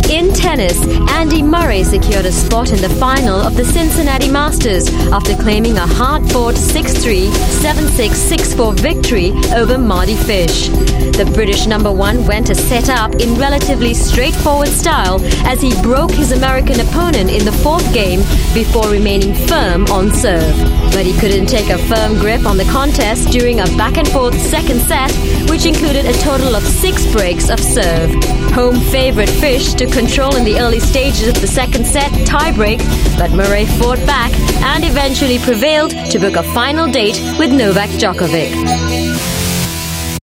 In tennis, Andy Murray secured a spot in the final of the Cincinnati Masters after claiming a hard-fought 6-3, 7-6, 6-4 victory over Mardy Fish. The British number one went to set up in relatively straightforward style as he broke his American opponent in the fourth game before remaining firm on serve. But he couldn't take a firm grip on the contest during a back-and-forth second set, which included a total of 6 breaks of serve. Home favourite Fish took control in the early stages of the second set tiebreak, but Murray fought back and eventually prevailed to book a final date with Novak Djokovic.